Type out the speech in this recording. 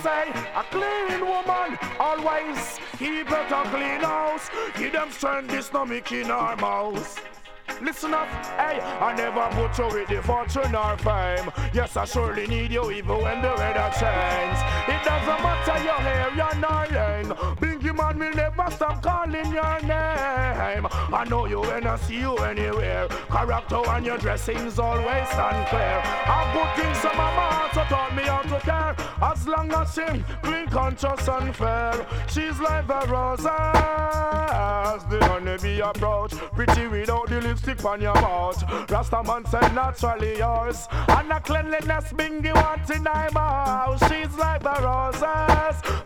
say a clean woman always keep it a clean house. Give them strength, this no make in our mouth. Listen up, hey, I never put you with the fortune or fame. Yes, I surely need you even when the weather changes. It doesn't matter your hair, you're lying. Bingy man will never stop calling your name. I know you when I see you anywhere. Character and your dressing's always stand clear. I've good things from my mouth, so taught me how to care. As long as she clean, conscious and fair. She's like the roses, the honeybee approach. Pretty without the lipstick on your mouth. Rastaman said naturally yours. And the cleanliness Bingy wants in my mouth. She's like the roses.